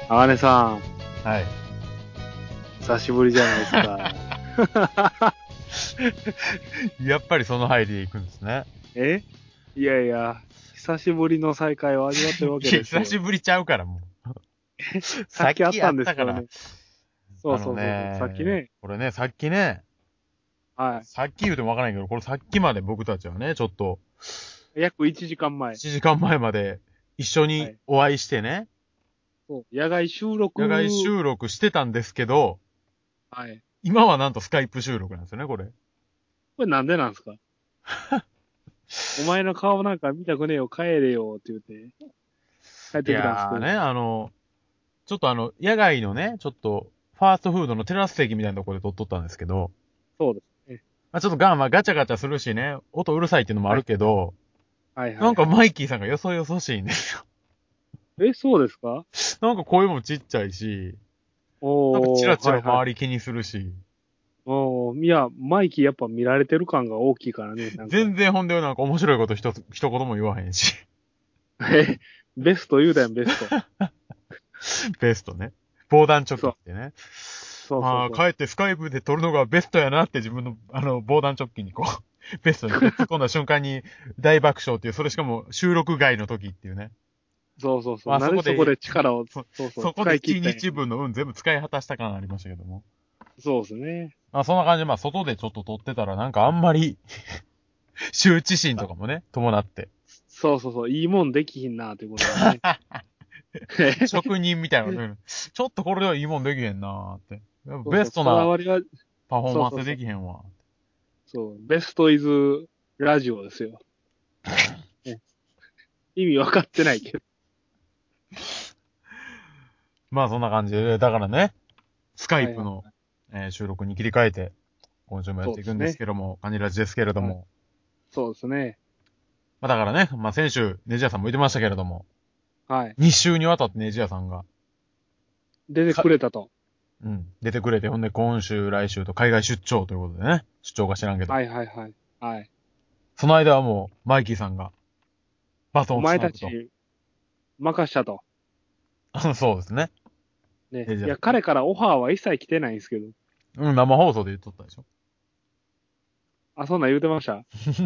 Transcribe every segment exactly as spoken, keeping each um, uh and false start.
あかねさん、 はい。 久しぶりじゃないですか。 やっぱりその入りで行くんですね。 えいやいや、久しぶりの再会を味わってるわけいやですよ。 久しぶりちゃうからもう。 さっきあったんさっきやったから。 ですからね。そあのうそうそうそう。さっきね、 ね。 これね、さっきね、 はさっき言うてもわからないけど、これさっきまで僕たちはね、ちょっと、 い。約いちじかんまえ。 いちじかんまえまで一緒にはい。 お会いしてね、 そう。野外収録。 野外収録してたんですけど、 はい。 今はなんとスカイプ収録なんですよね、これ。 これなんでなんですか？お前の顔なんか見たくねえよ、帰れよ、って言って帰っいてきたんですけど。 やーね、あの、ちょっとあの、野外のね、ちょっと、ファーストフードのテラス席みたいなところで撮っとったんですけど、 そうですね。 まあ、ちょっとガン、まあ、ガチャガチャするしね、音うるさいっていうのもあるはい。 けど、 はいなんかはいはい。 マイキーさんがよそよそしいんですよ。 え、そうですか？ なんか声もちっちゃいし、なんかチおー、 ラチラはいはい。 周り気にするし、 おー、いや、マイキーやっぱ見られてる感が大きいからね、なんか。 全然ほんでなんか面白いこと一つ、一言も言わへんし、 え、ベスト言うたやん、ベスト。 ベストね。防弾チョッそう、 キってね。まあ、 そうそうそ帰ってスカイプで撮るのがベストやなって自分の、あの、防弾チョッキにこう、ベストにこう突っ込んだ瞬間に大爆笑っていう、それしかも収録外の時っていうね。 う。そうそうそう。 まあなぜそこそこで、 で力を、 そ、 そうそう、 そこで使い切っ一たんや。 日分の運全部使い果たした感ありましたけども。 そうですね。 まあそんな感じで、まあ外でちょっと撮ってたらなんかあんまり羞恥心とかもね、伴って。 そうそうそう。いいもんできひんな、ということでね。 職人みたいなのね、ちょっとこれではいいもんできへんなーって。 そうそう。 ベストなこだわりは、 パフォーマンスでそうそうそう。 きへんわ。 そう。ベストイズラジオですよ。ね、意味わかってないけど。 まあそんな感じで、だからね、スカイはいはい。 プの、えー収録に切り替えて、今週もやっていくんですそうですね。 けども、カニラジですけれどはい。 も。 そうですね。 まあだからね、まあ先週、ネジ屋さんも言ってましたけれども、 はい。 に週にわたってネジ屋さんが、 出てくれたと。 うん。出てくれて、ほんで今週、来週と海外出張ということでね。出張か知らんけど。 はいはいはい。はい。 その間はもう、マイキーさんがバトンおをつなぐと。 前たち、任したと。 そうですね。 ね。 えじゃあ、 いや、彼からオファーは一切来てないんですけど。 うん、生放送で言っとったでしょ。 あ、そんなん言うてました？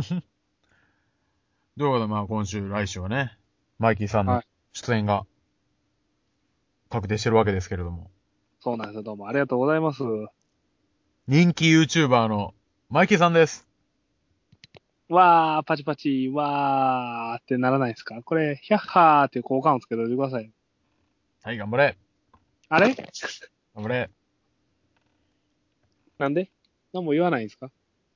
ということで、まあ今週、来週はね、マイキーさんのはい。 出演が確定してるわけですけれども。 そうなんですよ。どうもありがとうございます。 人気 YouTuber のマイキーさんです。 わー、パチパチ、わーってならないですか？これ、ヒャッハーっていう効果音つけておいてください。 はい、頑張れ。 あれ頑張れ。 なんで何も言わないんですか？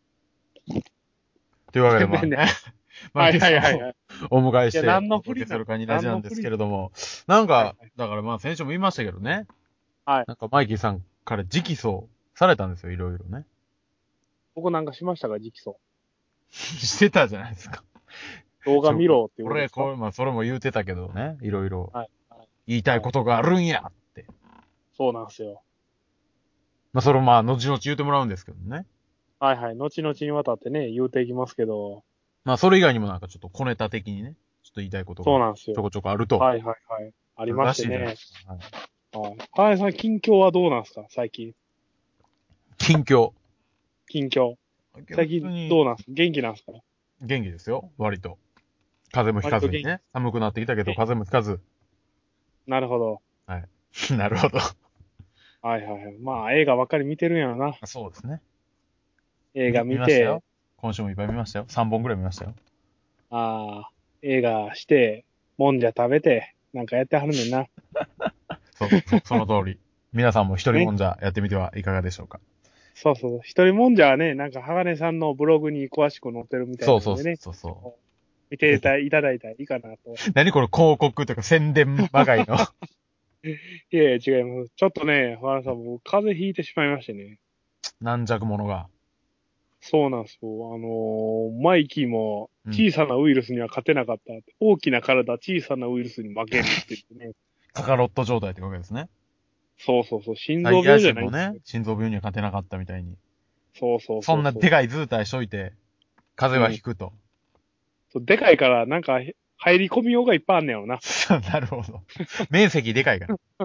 というわけで、まあね、 全然ね。 マイはいキーさんをはいはいはい。 お迎えいや、 して何お届けの振りなの？ するカニラジなんです何の振り。 けれども、なんか、 はいはい。 だからまあ先週も言いましたけどね、 はい。 なんかマイキーさんから直訴されたんですよ、いろいろね。 僕なんかしましたか？直訴。 してたじゃないですか。 動ちょ、 画見ろっていうこれ、 ことですか？ これ、まあそれも言うてたけどね、いろいろはい。はい。 言いたいはい。 ことがあるんやって。 そうなんですよ。 まあそれをまあ後々言うてもらうんですけどね。 はいはい。後々にわたってね、言うていきますけど、 まあそれ以外にもなんかちょっと小ネタ的にね、ちょっと言いたいことがそうなんですよ。 ちょこちょこあると。 はいはいはい。ありあるらしましてね。 いじゃないですか。はい。 はい。河合さん、近況はどうなんですか？最近。 近況。 近況。 普最近通にどうなんすか？元気なんすか？ 元気ですよ、割と。風邪もひ割と元気。 かずにね。寒くなってきたけど、 え、 風邪もひかず。 なるほど。 はい。なるほど。 はいはいはい。まあ、映画ばっかり見てるんやろな。 そうですね。 映画見、見見て、 ましたよ。今週もいっぱい見ましたよ。さんぼんぐらい見ましたよ。 ああ、映画して、もんじゃ食べて、なんかやってはるねんな。 そうそうそう、その通り。皆さんも一人もね。 んじゃやってみてはいかがでしょうか。 そうそう。一人もんじゃはね、なんか、鋼さんのブログに詳しく載ってるみたいそうそうなんでね。 そうそ見う。ぜひ。 ていたいただいたらいいかなと。 何これ広告というか宣伝まがいの。 いやいや、違います。ちょっとね、原さん、僕、風邪ひいてしまいましてね。 軟弱者が。 そうなんですよ。あのーマイキーもうん。 小さなウイルスには勝てなかった。大きな体、小さなウイルスに負けるって言ってね。 カカロット状態ってわけですね。 そうそうそう。心サイヤ臓病じゃ人もね、 ないんですよ。 心臓病には勝てなかったみたいに。 そうそうそんなそうそう。 でかい図体しといて、風邪はうん。 ひくと。 そうでかいから、なんか、へ入り込みようがいっぱいあんねやろな。 なるほど。面積でかいから。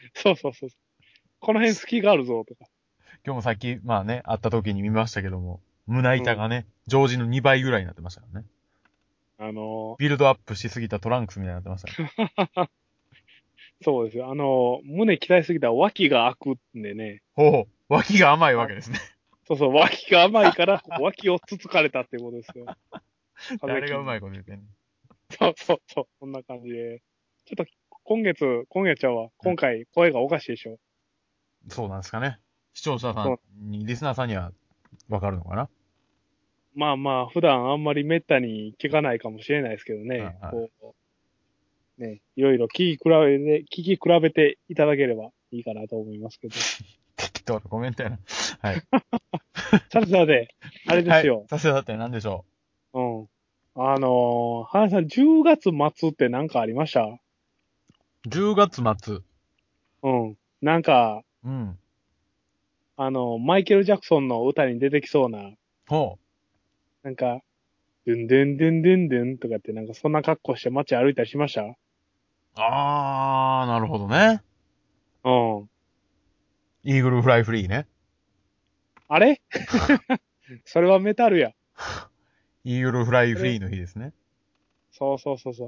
そうそうそう。この辺隙があるぞ、とか。 今日もさっき、まあね、会った時に見ましたけども、胸板がね、常時のにばいぐらいになってましたからね。 あのビルドアップしすぎたトランクスみたいになってましたね。 ー、そうですよ。あのー、胸鍛えすぎたら脇が開くんでね。 ほう、脇が甘いわあけですね。 そうそう、脇が甘いから、脇をつつかれたってことですよ。風誰がうま切りに。 いこと言ってんの。 そうそうそう、そんな感じで。ちょっと、今月、今月は、今回、声がおかしいでしょ。 そうなんですかね。視聴者さんそう。 に、リスナーさんにはわかるのかな。 まあまあ、普段あんまり滅多に聞かないかもしれないですけどね。 はいはい。 こう、ね、いろいろ聞き比べて、聞き比べていただければいいかなと思いますけど。 適当なコメントやな。はい。 さてさて、あれではい。 すよ。 させだって何でしょうん。あのー、花さん、じゅうがつ末って何かありました？ う。じゅうがつ末。 うん。なんか、 うん。 あの、マイケル・ジャクソンの歌に出てきそうな、 ほう。 なんか、ドゥンドゥンドゥンドゥンドゥンとかってなんかそんな格好して街歩いたりしました？ あー、なるほどね。 うん。 イーグルフライフリーね。 あれそれはメタルや。 イーグルフライそれ、 フリーの日ですね。 そうそうそうそう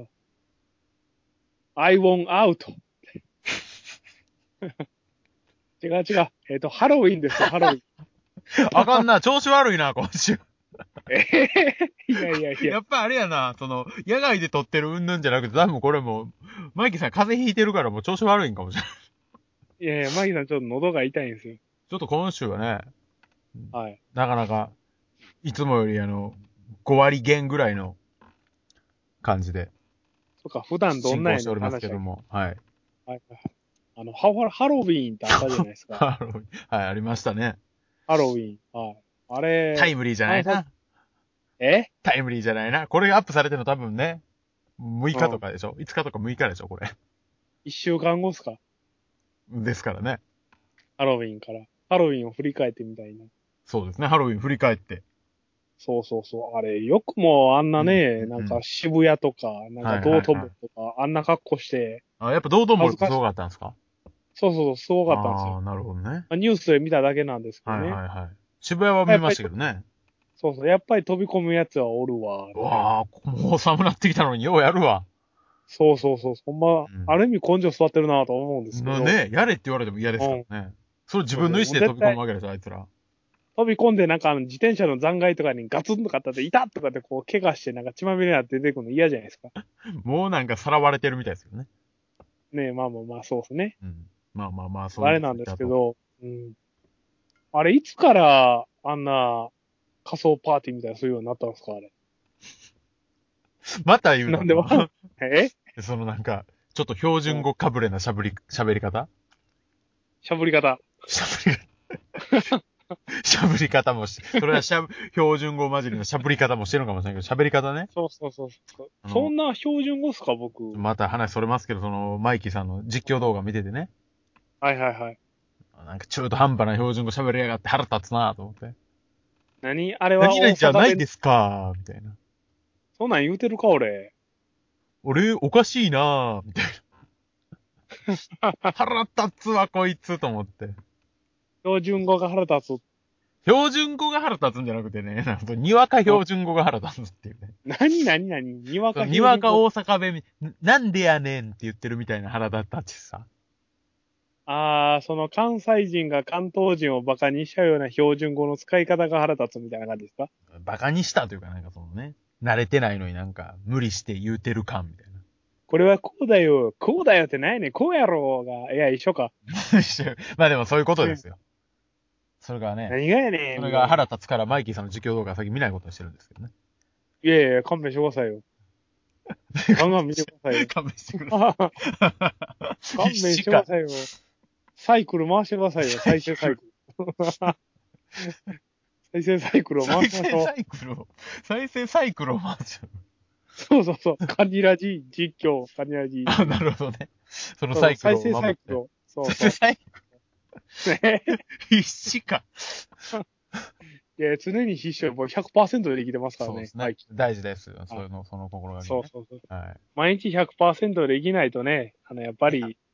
。I want out. 違う違う。えっと、ハロウィンですよ、ハロウィン。 あかんな、調子悪いな、今週。 えへへいやいやいや。 やっぱあれやな、その、野外で撮ってる云々じゃなくて、多分これもう、マイキーさん風邪ひいてるからもう調子悪いんかもしれない。 いやいや、マギさんちょっと喉が痛いんですよ。 ちょっと今週はね、 はい。 なかなか、いつもよりあの、ご割減ぐらいの感じでそっか、普段どんなんやねんっ進行しておりますて話だけけども、はい。 ど。はい。あの、ハハロウィーンってあったじゃないですか。 ハロウィンはい、ありましたね。 ハロウィーン。はい。あれ、 タイムリーじゃなあさ、 いな。 えタイムリーじゃないな。これがアップされてるの多分ね、むいかとうん。 かでしょ？ いつ 日とかむいかでしょこれ。 一週間後っすか？ ですからね。 ハロウィーンから。ハロウィーンを振り返ってみたいな。 そうですね。ハロウィン振り返って。 そうそうそう。あれ、よくもあんなうん、 ね、 うん、うん。 なんか渋谷とか、なんかはい道頓はいはい。 堀とか、あんな格好して、 あ、やっぱ道頓堀ってすご恥ずかしい。 かったんですか？ そうそうそう、すごかったんですよ。 ああー、なるほどね。 まあニュースで見ただけなんですけどはいね。 はいはい。渋谷は見まやっぱりと、 したけどね。 そうそう、やっぱり飛び込むやつはおるわ、って。 わあ、もう寒なってきたのにようやるわ。 そうそうそう、ほんま、ある意味根性座ってるなと思うんですうん。 けど、 のね、やれって言われても嫌ですかうん。 らね。それ自そうそう、 分の意思で飛もう絶対、 び込むわけでしょ、あいつら。 飛び込んでなんかあの自転車の残骸とかにガツンとか当たって、いたとかってこう、怪我してなんか血まみれになって出てくるの嫌じゃないですか。 もうなんかさらわれてるみたいですよね。 ねえ、まあまあまあ、そうですね。 うん。まあまあまあ、そういうあれなんでツイッターと。 すけど、うん。あれ、いつからあんな仮想パーティーみたいなするようになったんですか、あれ。 また言うなんでわ、 たと。 えそのなんか、ちょっと標うん。 準語かぶれなしゃぶり、喋り方しゃぶり方。 しゃぶり、しゃぶり方もし、それはしゃぶ、標準語混じりのしゃぶり方もしてるのかもしれないけど、喋り方ね。 そうそうそうそう。 あの、 そんな標準語っすか、僕。 また話それますけど、その、マイキーさんの実況動画見ててね。 はいはいはい。 なんか中途半端な標準語喋りやがって腹立つなぁと思って。 何あれは大何々じゃ阪弁。 ないですかみたいな。 そんなん言うてるか、俺。 俺、おかしいなぁみたいな。腹立つわ、こいつと思って。 標準語が腹立つ。 標準語が腹立つんじゃなくてね、なんかにわかうん。 標準語が腹立つっていうね。 何何何にわかそのに標準語。 わか大阪弁、なんでやねんって言ってるみたいな腹立ちさ。 ああ、その関西人が関東人をバカにしたような標準語の使い方が腹立つみたいな感じですか？ バカにしたというかなんかそのね、慣れてないのになんか無理して言うてる感みたいな。 これはこうだよ、こうだよってないねん、こうやろうが、いや、一緒か。 まあでもそういうことでね。 すよ。それがね、 何がやねん、 それみたいな。 が腹立つからマイキーさんの実況動画は先見ないことにしてるんですけどね。 いやいや、勘弁してくださいよ。ガンガン見てくださいよ。 勘弁してください。 勘弁し必死か。 てくださいよ。サイクル回してくださいよ、再生サイクル。再生サイクルを回再生しましょう。 サイクルを、再生サイクルを回しちゃう。 そうそうそう。カニラジ実況、カニラジ。 あ、なるほどね。そのそうそう、 サイクル再生サを守って。 イクルを。そうそ再生サイクう。ね。 ル、必死か。 いや、常に必死よ。もうひゃくパーセントで生きてますからね。 そうですね。 はい。 大事ですよ。そはい。 の、その心がけね。 そうそうそう。 はい。 毎日ひゃくパーセントで生きないとね、あの、やっぱり、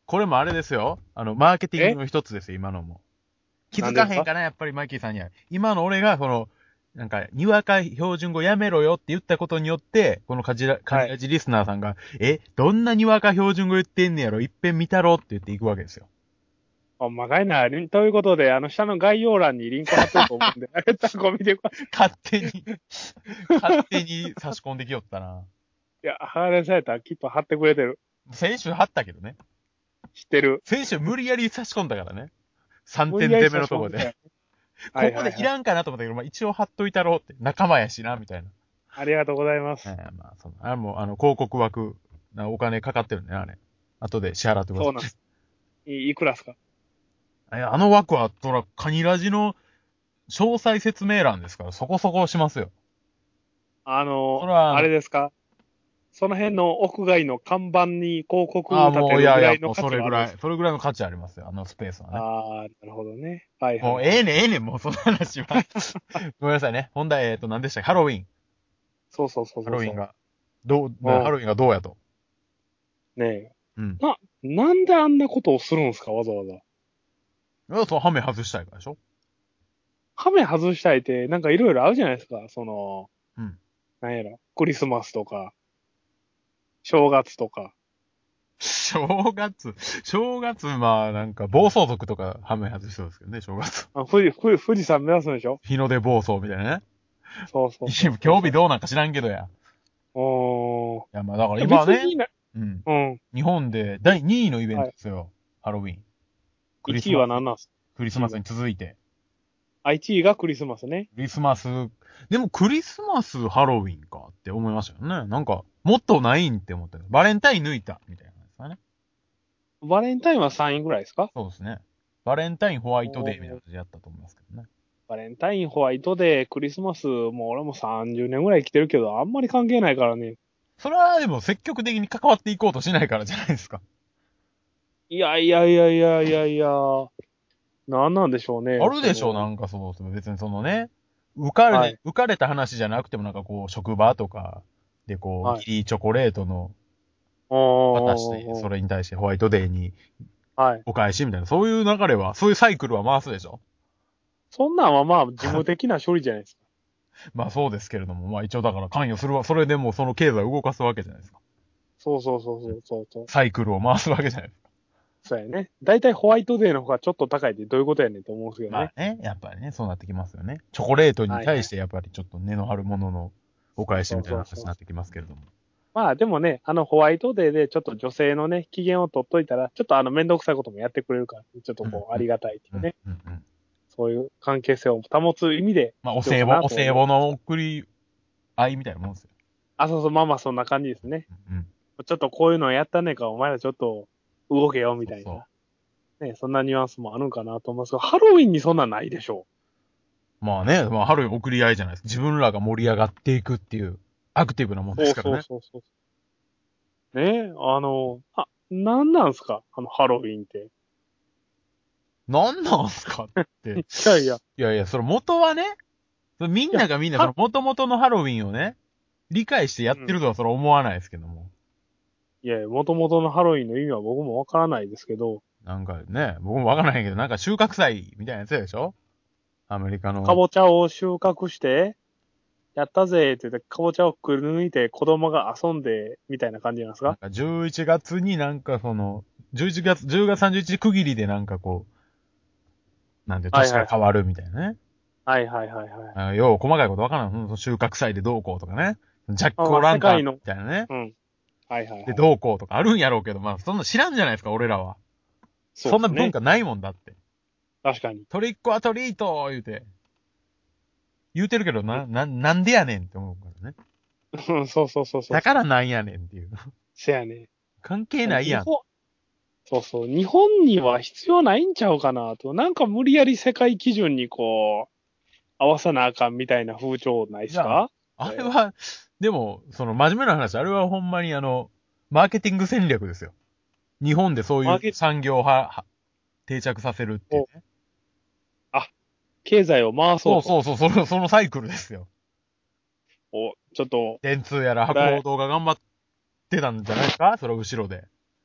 これもあれですよ。あの、マーケティングの一つですよ、今のも。気づかへんかな、やっぱりマイキーさんには。今の俺が、その、なんか、にわか標準語やめろよって言ったことによって、このカジラ、カニラジリスナーさんが、はい、え、どんなにわか標準語言ってんねやろ、いっぺん見たろって言っていくわけですよ。 あ、まがいな。ということで、あの、下の概要欄にリンク貼ってると思うんで、あれ、たこ見てください。 勝手に、勝手に差し込んできよったな。 いや、貼れされたらきっと貼ってくれてる。 先週貼ったけどね。 知ってる。 先週無理やり差し込んだからね。さんてん攻めのとこで。ここでいらんかなと思ったけど、まあ、一応貼っといたろうって。仲間やしな、みたいな。 ありがとうございます。 えー、まあ、その、あれも、あの、広告枠、お金かかってるね、あれ。後で支払ってください。 そうなんです。い、いくらですか？ え、あの枠は、そら、カニラジの詳細説明欄ですから、そこそこしますよ。 あの、ああれですか？その辺の屋外の看板に広告を立てるぐらいの価値はあるんですか？あ、もういやいや、もうそれぐらい、それぐらいの価値ありますよ、あのスペースはね。 ああ、なるほどね。はいはい、はい。 もうええねん、ええねん、もうその話は。ごめんなさいね。本題、えっと、何でしたっけ？ハロウィン。 そうそうそうそう。 ハロウィンが、どう、ハロウィンがどうやと。 ねえ。 うん。 な、なんであんなことをするんですか、わざわざ。 いや、そう、ハメ外したいからでしょ？ ハメ外したいって、なんかいろいろあるじゃないですか。その、 うん。 なんやら、クリスマスとか、正月とか。 正月、正月、まあ、なんか、暴走族とか、ハメ外しそうですけどね、正月。 あ、富士、富士、富士山目指すんでしょ？ 日の出暴走みたいなね。 そうそうそうそう。 興味どうなんか知らんけどや。 おー。 いや、まあ、だから今はね、うん。 うん。 日本でだいにいのイベントですよ。はい、ハロウィン。クリスマス。 いちいは何なんすか？ クリスマスに続いて。 あ、いちいがクリスマスね。 クリスマス。でもクリスマスハロウィンかって思いましたよね。なんか、もっとないんって思ったけど、バレンタイン抜いたみたいな感じですかね。 バレンタインはさんいぐらいですか？ そうですね。バレンタインホワイトデーみたいな感じでやったと思いますけどね。 バレンタインホワイトデー、クリスマス、もう俺もさんじゅうねんぐらい生きてるけど、あんまり関係ないからね。 それはでも積極的に関わっていこうとしないからじゃないですか。 いやいやいやいやいやいや、なんなんでしょうね。 あるでしょう、なんかそう、別にそのね、浮かれ、はい、浮かれた話じゃなくてもなんかこう、職場とかでこう、はい、ギリチョコレートの、渡して、それに対してホワイトデーに、お返しみたいな、そういう流れは、そういうサイクルは回すでしょ？ そんなんはまあ、事務的な処理じゃないですか。 まあそうですけれども、まあ一応だから関与するわ、それでもその経済を動かすわけじゃないですか。 そうそうそうそうそうそう。 サイクルを回すわけじゃないですか。 そうやね。だいたいホワイトデーの方がちょっと高いってどういうことやねんと思うんですけどね。 まあね、やっぱりね、そうなってきますよね。チョコレートに対してやっぱりちょっと根の張るもののお返しみたいな話になってきますけれども。 まあでもね、あのホワイトデーでちょっと女性のね、機嫌を取っといたら、ちょっとあのめんどくさいこともやってくれるから、ちょっとこう、ありがたいっていうね。うんうんうん、そういう関係性を保つ意味で。 まあお歳暮、お歳暮の送り合いみたいなもんですよ。 あ、そうそう、まあまあそんな感じですね。うんうん、ちょっとこういうのやったねか、お前らちょっと動けよみたいな。そうそうね、そんなニュアンスもあるんかなと思いますが、ハロウィンにそんなんないでしょう。まあね、まあハロウィン送り合いじゃないですか。自分らが盛り上がっていくっていうアクティブなもんですからね。そうそうそうそう。ね、あの、あ、なんなんすかあのハロウィンって。 なんなんすかって。いやいや。 いやいや、それ元はね、みんながみんなその元々のハロウィンをね、理解してやってるとはそれは思わないですけども。 うん、いやいや、元々のハロウィンの意味は僕もわからないですけど。 なんかね、僕もわからないけど、なんか収穫祭みたいなやつでしょ？アメリカの。 かぼちゃを収穫して、やったぜって言って、かぼちゃをくり抜いて子供が遊んで、みたいな感じなんですか？ なんかじゅういちがつになんかその、じゅういちがつ、じゅうがつさんじゅういちにち区切りでなんかこう、なんて、年が変わるみたいなね。 はいはいはいはい。 よう細かいことわからん。収穫祭でどうこうとかね。ジャックオランタンみたいなね。うん。 はいはい、はい。 で、どうこうとかあるんやろうけど、まあ、そんな知らんじゃないですか、俺らは。そ, ね、そんな文化ないもんだって。 確かに。 トリックはトリート言うて。言うてるけど、な、な、なんでやねんって思うからね。 うん、そうそうそうそう。 だからなんやねんっていう。 せやね。 関係ないやん。 そうそう。日本には必要ないんちゃうかなと。なんか無理やり世界基準にこう、合わさなあかんみたいな風潮ないっすか？ あれは、でも、その真面目な話、あれはほんまにあの、マーケティング戦略ですよ。日本でそういう産業をは定着させるっていうね。 あ、経済を回そうと。そうそうそう、その、そのサイクルですよ。 お、ちょっと。 電通やら博報堂が頑張ってたんじゃないですか？それ後ろで。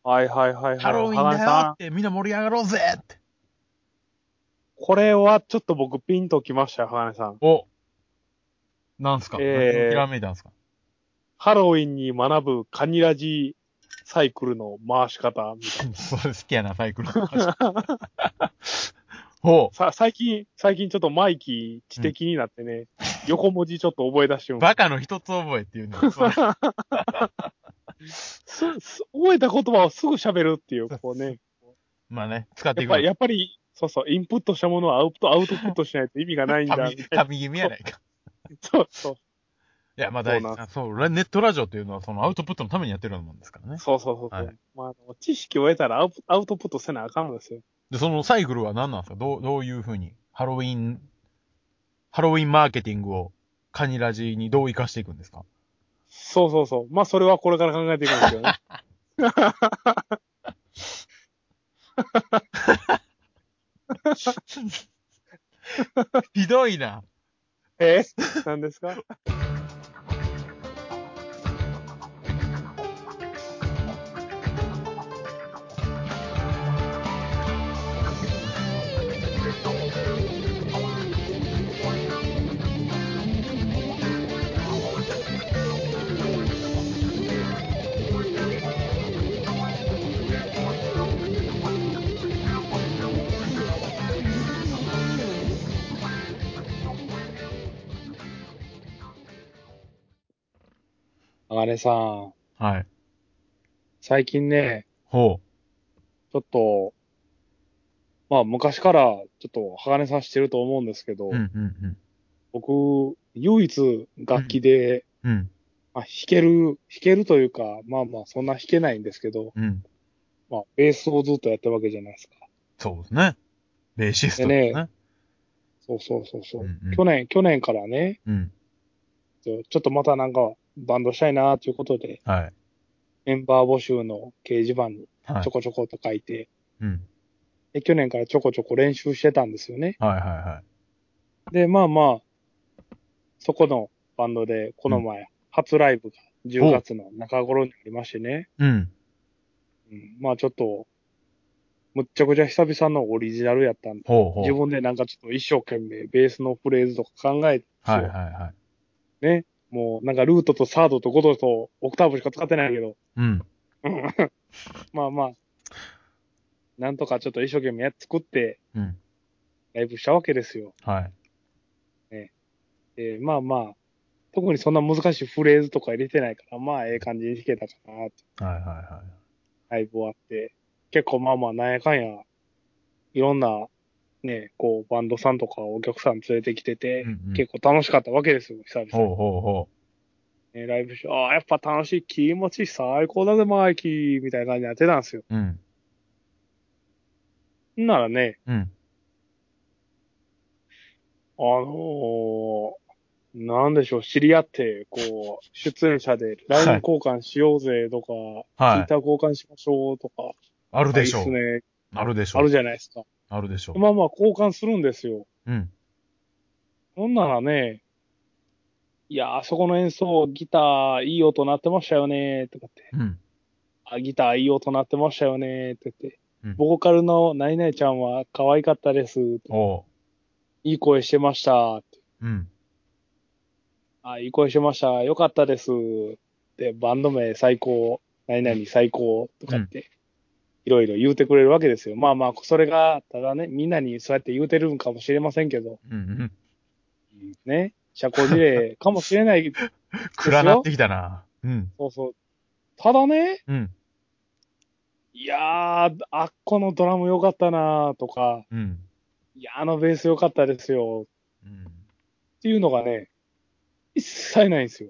はいはいはいはい。 ハロウィンだよってみんな盛り上がろうぜって。 これはちょっと僕ピンときましたよ、鋼さん。 お。なんすか、 えー、 何をひらめいたんすか？ ハロウィンに学ぶカニラジサイクルの回し方みたいな。 それ好きやな、サイクルの回し方。ほう。 さ、最近、最近ちょっとマイキー知的になってね、うん、横文字ちょっと覚え出してる。 バカの一つ覚えっていうね。 す、す、覚えた言葉をすぐ喋るっていう、こうね。 まあね、使っていく。 やっぱり、やっぱり、そうそう、インプットしたものはアウト、アウトプットしないと意味がないんだ、みたいな。 神気味やないか。 そうそう。 いや、まあ大事な。そう、ネットラジオっていうのはそのアウトプットのためにやってるようなもんですからね。 そうそうそうそう、はい。まあ、知識を得たらアウアウトプットせなあかんのですよ。 で、そのサイクルは何なんですか？どう、どういうふうに、ハロウィン、ハロウィンマーケティングをカニラジにどう活かしていくんですか？ そうそうそう。まあ、それはこれから考えていくんですけどね。 ひどいな。 えー、何ですか？あれさん。 はい。 最近ね、 ほちょっと、まあ昔からちょっと鋼さんしてると思うんですけう。うど、 ん、うん、うん。 僕、唯一楽器で、 うん。 まあ弾ける、弾けるというか、まあまあそんな弾けないんですけど、 うん。 まあベースをずっとやってるわけじゃないですか。 そうですね。ベーシスでね、 トですね。 そうそうそうそう、 うん、うん。 去年、去年からね、 うん。 ちょちょっとまたなんかバンドしたいなということで、 はい。 メンバー募集の掲示板にはい。 ちょこちょこと書いて、 うん。 で、去年からちょこちょこ練習してたんですよね。 はい、はい、はい。 で、まあまあ、そこのバンドで、こうん。 の前、初ライブが10 ほう。 月の中頃にありましてね。 うん。 うん、まあちょっと、むっちゃくちゃ久々のオリジナルやったんで、 ほう、ほう。 自分でなんかちょっと一生懸命ベースのフレーズとか考えてですはい、 よ。 はい、はい。 ね。もうなんかルートとサードとゴドとオクターブしか使ってないけど。 うん。 まあまあ、なんとかちょっと一生懸命やっ作ってうん。 ライブしたわけですよ。 はい。 ね。で、まあまあ、特にそんな難しいフレーズとか入れてないから、まあええ感じに弾けたかなって。 はい、はい、はい。 ライブ終わって。結構まあまあ、なんやかんや、いろんなね、こう、バンドさんとかお客さん連れてきてて、 うん、うん。 結構楽しかったわけですよ、久々に。 ほう、ほう、ほね、ライブし、ああ、やっぱ楽しい、気持ちいい、最高だぜ、マイキー、みたいな感じになってたんですよ。 う。うん。 んならね、 うん。 あのー、なんでしょう、知り合って、こう、出演者で ラインはい。 交換しようぜとか、ツイはい。 ッター交換しましょうとか、 あるあ、いいっでしょすね。 う。あるでしょあるじゃないですか。 う。あるでしょまあまあ、交換するんですよ。 う。うん。 ほんならね、いや、あそこの演奏、ギター、いい音鳴ってましたよね、とかって。 うん。 あ、ギターいい音鳴ってましたよね、って言って。 うん。 ボーカルのナイナイちゃんは可愛かったです。 おう。 いい声してました。ってうん。 あ、いい声してました。よかったです。で、バンド名最高、何々最高とうん。 かって、いろいろ言うてくれるわけですよ。まあまあ、それが、ただね、みんなにそうやって言うてるんかもしれませんけど、 うん。うん。 ね、社交辞令かもしれないですよ。 暗なってきたな。うん。 そうそう。ただね、 うん。 いやー、あっこのドラム良かったなとか、 うん。 いや、あのベース良かったですようん。 っていうのがね、一切ないんですよ。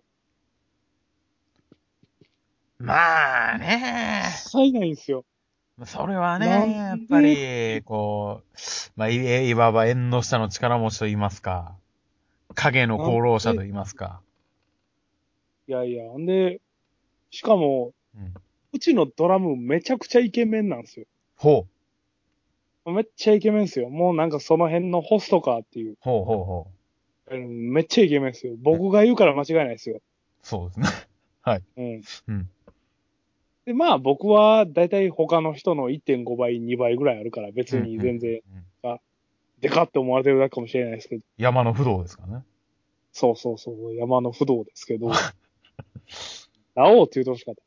まあ一ね。 切ないんですよ。 それはなんね、やっぱで、 り、こう、まあ、いいわば縁の下の力持ちと言いますか、影のなん功労者とで、 言いますか。 いやいや、んで、しかも、 うん。 うちのドラムめちゃくちゃイケメンなんですよ。 ほう。 めっちゃイケメンですよ。もうなんかその辺のホストかっていう。 ほうほうほうん、めっちゃイケメンですよ。 う。うん。 僕が言うから間違いないですよ。 そうですね。はい。 うん。 うん。 で、まあ僕はだいたい他の人のいってんごばい、にばいぐらいあるから別に全然、うんうん、でかって思われてるだけかもしれないですけど。 山の不動ですからね。 そうそうそう、山の不動ですけど。ラオウって言うてほしかった。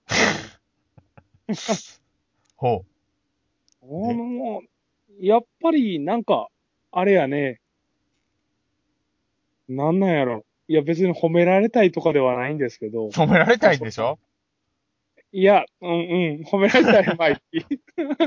ほう。 もう、やっぱりなんか、あれやね、なんなんやろ。いや別に褒められたいとかではないんですけど。 褒められたいんでしょ？ いや、うんうん、褒められたい、マイキー。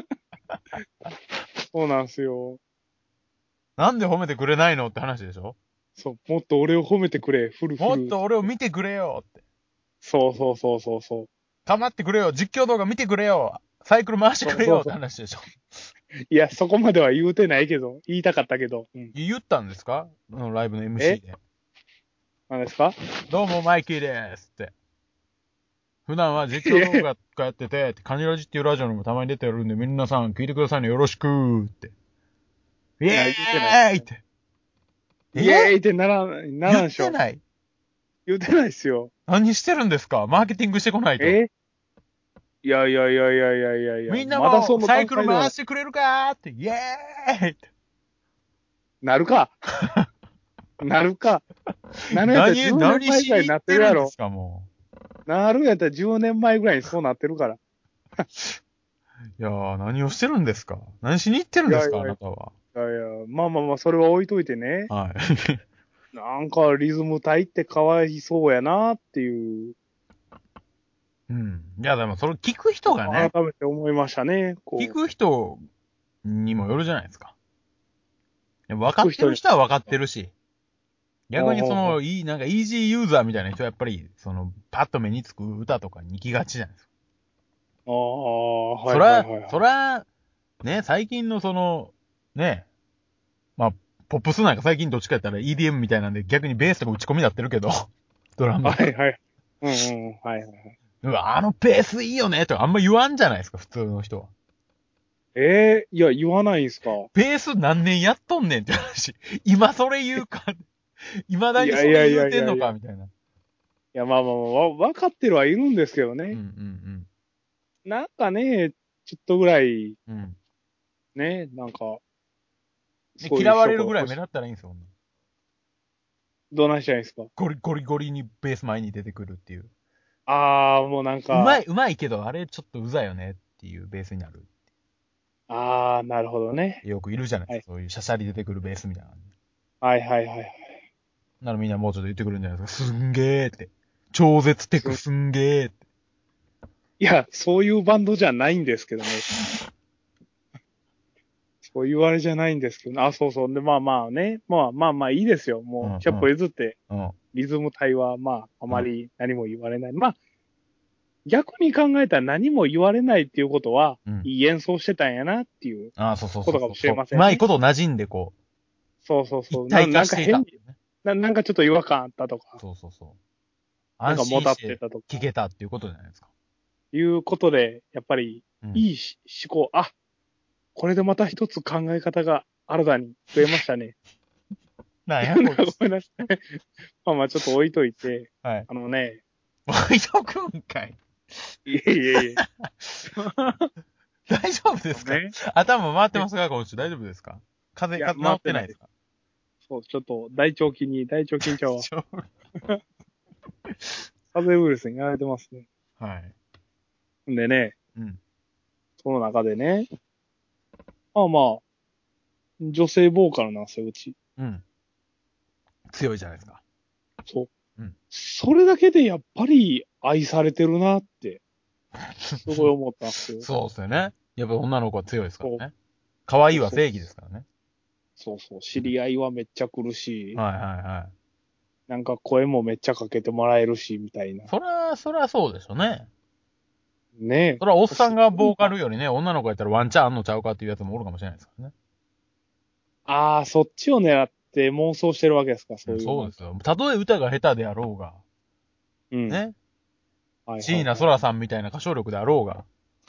そうなんすよ。 なんで褒めてくれないのって話でしょ？ そう、もっと俺を褒めてくれ、フルフル。 もっと俺を見てくれよって。 そうそうそうそうそう。 構ってくれよ、実況動画見てくれよ、サイクル回してくれよって話でしょ。 いや、そこまでは言うてないけど、言いたかったけど。うん、 言ったんですか？ライブの エムシー で。 何ですか？ どうもマイキーですって。普段は実況動画とかやってて、カニラジっていうラジオにもたまに出てるんで、皆さん聞いてくださいね、よろしくーって。イエーイって。 イエーイってならん、ならんしょ。 言ってない言ってないっすよ。 何してるんですか？マーケティングしてこないと。 えいやいやいやいやいやいやいや。 みんなもサイクル回してくれるかーって、イエーイって。 なるか。なるか。なるやったらじゅうねんまえぐらいになってるやろ。 何しに行ってるんですか、もう。なるやったらじゅうねんまえぐらいにそうなってるから。いやー、何をしてるんですか？何しに行ってるんですか、あなたは。 いやいや、まあまあまあ、それは置いといてね。 はい。 なんかリズム隊ってかわいそうやなっていう。 うん。いや、でもそれ聞く人がね。 改めて思いましたね。こう聞く人にもよるじゃないですか。分かってる人は分かってるし。逆にその、いい、なんかイージーユーザーみたいな人はやっぱり、その、パッと目につく歌とかに行きがちじゃないですか。 ああ、はいそら、 はいはい、はい。 そら、ね、最近のその、ね、まあ、ポップスなんか最近どっちかやったら イーディーエム みたいなんで逆にベースとか打ち込みになってるけど、ドラム。 はいはい。うんうん、はいはいはい。 うわ、あのベースいいよねとかあんま言わんじゃないですか、普通の人は。 ええー、いや、言わないんすか？ ベース何年やっとんねんって話。今それ言うか、未だにそいやいやれ言うてんいやいや。いのかみたいな。 や、まあまあまあ、わ、わかってるはいるんですけどね。 うんうんなんかね、ちょっとぐらい、 うん。うん。 ね、なんか、 でそういう嫌われる人が欲しい。 ぐらい目立ったらいいんですよ。 どないしたらいいんすか？ ゴリゴリゴリにベース前に出てくるっていう。 ああ、もうなんか、 うまい、うまいけど、あれちょっとうざいよねっていうベースになる。 ああ、なるほどね。 よくいるじゃないではい。 すか。そういうシャシャリ出てくるベースみたいな。 はいはいはいはい。 ならみんなもうちょっと言ってくるんじゃないですか。すんげーって。超絶テクすんげーって。 いや、そういうバンドじゃないんですけどね。そういうあれじゃないんですけど、あ、そうそう。で、まあまあね。まあまあまあいいですよ。もう、ひゃっぽ譲って、 うん。 リズム隊はまあ、あまり何も言われない。まあ、逆に考えたら何も言われないっていうことは、 うん。 いい演奏してたんやなっていうああ、そうそうことかもそうそう。 しれませんね。 うまいこと馴染んでこう。 そうそうそう。 一な、 体化していた。 なんか変にな、なんかちょっと違和感あったとか、 そうそうそう。安なんかもたっ心しててたとか、 聞けたっていうことじゃないですか。 いうことで、やっぱり、 うん。 いいし思考、あ、これでまた一つ考え方が新たに増えましたね。 なんや、 なんかごこいつ。 めんなさい。まあまあちょっと置いといて、 はい。 あのね、 置いとくんかい。 いえいえいえ。 大丈夫ですか？ ね、 頭回ってますか今週大丈夫ですか？風いや、 邪、風邪治回ってないです。 ってないですか？ そう、ちょっと大腸菌に、大腸菌ちゃうわ。 大丈夫。 風邪ウイルスにやられてますね。 はい。 んでね、 うん。 その中でね、まあまあ、女性ボーカルなんですよ、うち。 うん。強いじゃないですか。 そう。 うん。 それだけでやっぱり愛されてるなって、すごい思ったんですよ。 そうですよね。やっぱ女の子は強いですかそう。 らね。可愛いはそうそう正義ですからね。 そうそう。知り合いはめっちゃ来るし、 はいはいはい。 なんか声もめっちゃかけてもらえるし、みたいな。 そら、そらそうでしょうね。 ねそら、おっえ。 さんがボーカル。 ルよりね、女の子やったらワンチャンあんのちゃうかっていうやつもおるかもしれないですからね。 ああ、そっちを狙って妄想してるわけですか、 うん、 そういうなんか。 そうですよ。たとえ歌が下手であろうが、 うん。 ね。 はい椎名はいはい。 空さんみたいな歌唱力であろうが、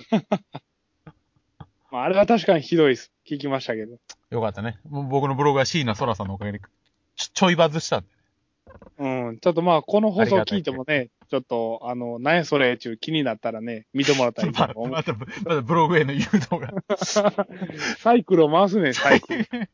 まあ、あれは確かにひどいです。聞きましたけど。 よかったね。もう僕のブログは椎名空さんのおかげで、ちょ、ちょいバズしたんで。 うん。ちょっとまあ、この放送聞いてもね、ちょっと、あの、何やそれ、ちゅう気になったらね、見てもらったらいいと思う。 また、またブログへの誘導が。 サイクルを回すねん、サイクル。 流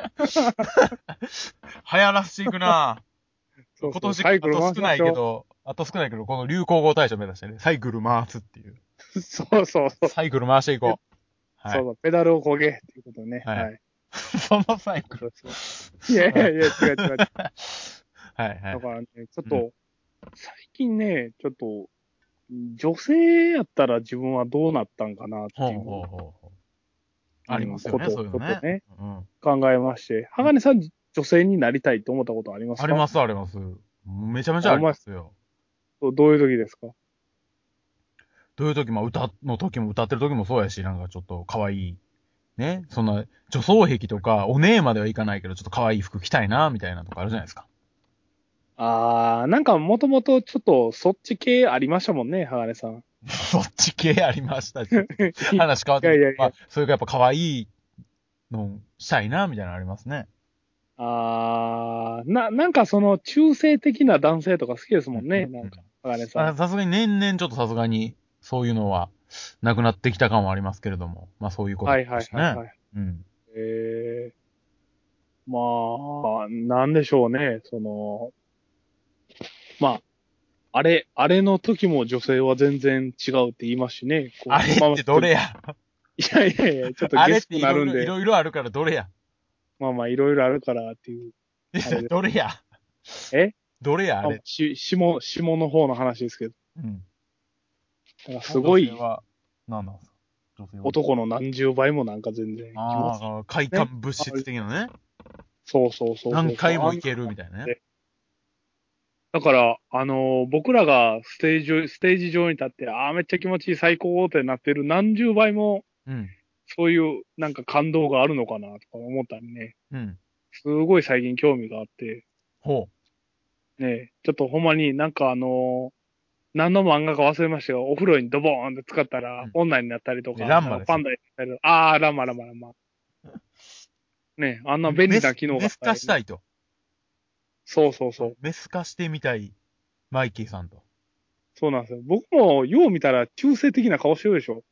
行らせていくなそうそう、 今年、 サイクルあと少な回しましょいけど、あと少ないけど、この流行語大賞目指してね、サイクル回すっていう。 う。そうそうそう。 サイクル回していこう。はい。 そうそう、ペダルをこげっていうことね。 はい。 はい。 そのサイクル。 いやいやいや、違う違う違う。 はいはい。 だからね、ちょっと、最近ね、ちょっと、女性やったら自分はどうなったんかなっていう、 ほうほうほうほう。 うん、 ありますよね、 ことをそういうのね。 ちょっとね、 うん。 考えまして。鋼さん、女性になりたいと思ったことありますか？ ありますあります。めちゃめちあ、 ゃありお前、 ますよ。 どういう時ですか？ どういう時も歌の時も歌ってる時もそうやし、なんかちょっと可愛い。ね。そんな、女装壁とか、お姉まではいかないけど、ちょっと可愛い服着たいな、みたいなとかあるじゃないですか。 あー、なんかもともとちょっとそっち系ありましたもんね、鋼さん。 そっち系ありましたし。 い話変わってくる。 やいやいや。 まあ、それがやっぱ可愛いのしたいな、みたいなのありますね。 あー、な、なんかその中性的な男性とか好きですもんね、 うんうんなんか、鋼さん。 まあさすがに年々ちょっとさすがに、そういうのは、なくなってきた感はありますけれども。まあそういうことはいはいですね。 はいはい。 うん。 えー、まあ、なんでしょうね、その、まあ、あれ、あれの時も女性は全然違うって言いますしね。こうまあまああれってどれやいやいやいや、ちょっとあれっゲスくていろいろ、いなるんで、 ろいろあるからどれやまあまあいろいろあるからっていう、 いやあれです。 どれやえどれやああ、 れ。 し、下、下の方の話ですけど。 うん。 だからす女ごい性は、何なんですか女性は。 男の何十倍もなんか全然気持ちいいああ、快ね。 感物あ質的なね。 そうそうそうそうそう。 何回あんなもいけるみたいなね。 でだから、あのー僕らがステージ、ステージ上に立って、ああ、めっちゃ気持ちいい、最高ってなってる何十倍も、 うん。 そういうなんか感動があるのかなとか思ったりね。 うん。 すごい最近興味があって、 ほね、ちょっとほんまになんかあのー何の漫画か忘れましたが、お風呂にドボーンって使ったう。うらん。 女になったりとで、 か、 ランマですよ。 なんかパンダになったりとか、あー、ラマラマラマ。ね、あんな便利メス、 な機能があメスったらいいな。 化したいと。 そうそうそう。 メス化してみたい、マイキーさんと。 そうなんですよ。僕もよう見たら中性的な顔してるでしょ。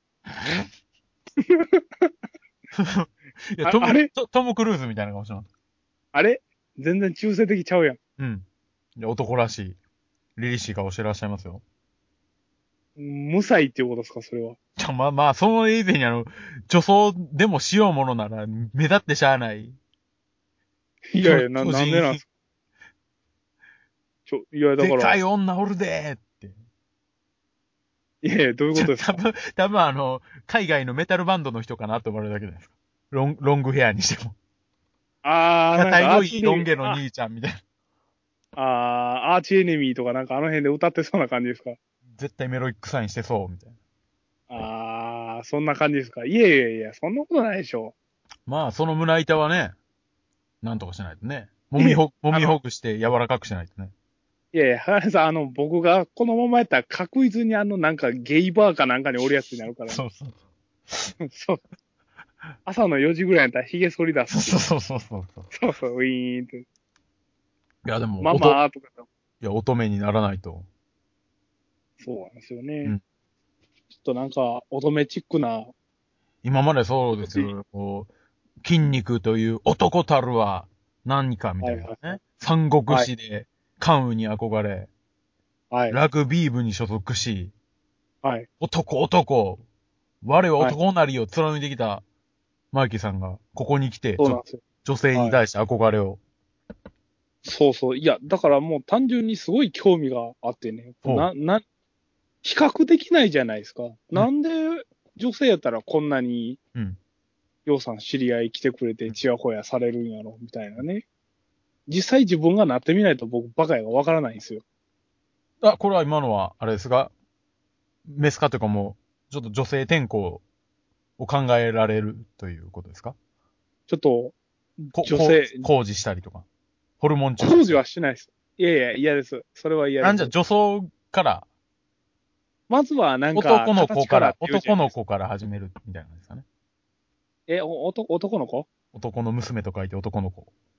いや、 あ、 トム、 あれトトム・クルーズみたいな顔してます。 あれ全然中性的ちゃうやん。 うん。で男らしい、凛々しい顔してらっしゃいますよ。 無才っていうことですか、それは。 じゃ、まあまあ、その以前にあの、女装でもしようものなら、目立ってしゃあない。巨いやいや、な、 巨人、 なんでなんすか。ちょ、いや、だでから、 かい女おるでーって。 いやいや、どういうこちょ、 とですか。 多分、多分あの、海外のメタルバンドの人かなと思われるだけじゃないですか。ロン、ロングヘアにしても。 あー、なんかアがたいのいいーチエネミー、 ロン毛のあ、 兄ちゃんみたいな。 あー、アーチエネミーとかなんかあの辺で歌ってそうな感じですか。 絶対メロイックサインしてそう、みたいな。 あー、そんな感じですか。いやいやいや、そんなことないでしょ。 まあ、その胸板はね、なんとかしないとね。揉みえ、 ほ、揉あの、 みほぐして柔らかくしないとね。 いやいや、原さん、あの、僕がこのままやったら確実にあの、なんかゲイバーかなんかにおるやつになるからね。 そうそう。 そう。朝のよじぐらいやったら髭剃り出すっていう。 そうそうそうそうそう。 そうそう、ウィーンって。 いや、でも、 マ音、 マーとか。 いや、乙女にならないと。 そうなんですよね。 うん。 ちょっとなんか、乙女チックな、 今までそうですよ。こう、筋肉という男たるは何かみたいなはいはいはい。 ね。三国はい。 志で関羽に憧れ、 はい。 ラグビー部に所属し、 はい。 男男、我ははい。 男なりを貫いてきたマイキーさんが、ここに来て、ちょっとそうなんですよ。 女性にはい。 対して憧れを。 そうそう。いや、だからもう単純にすごい興味があってね。 ほな、な、比較できないじゃないですか。 う。うん。 なんで女性やったらこんなに、 うん。 ようさん知り合い来てくれてチヤホヤされるんやろ、みたいなね。実際自分がなってみないと僕バカやがわからないんですよ。 あ、これは今のは、あれですが、メス化というかもう、ちょっと女性転校を考えられるということですか？ ちょっと、 こ、こう、 女性、 工事したりとか。ホルモン注射工事したり。 はしないです。いやいや、嫌です。それは嫌なんじゃ、 です。 女装から、 まずはなんか、 男の子形からってから、 言うじゃないですか。 男の子から始めるみたいなんですかね。 え、お、男、男の子男の娘と書いて男の子。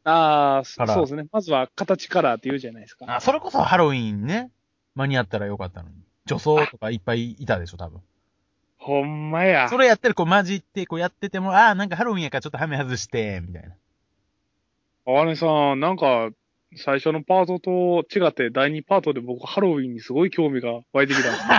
ああ、そうですね。まずは形からって言うじゃないですか。 あ、それこそハロウィンね。間に合ったらよかったのに。女装とかいっぱいいたでしょ、多分。 ほんまや。 それやったらこう混じって、こうやってても、ああ、なんかハロウィンやからちょっとハメ外して、みたいな。 あねさん、なんか、最初のパートと違ってだいにパートで僕ハロウィンにすごい興味が湧いてきたんです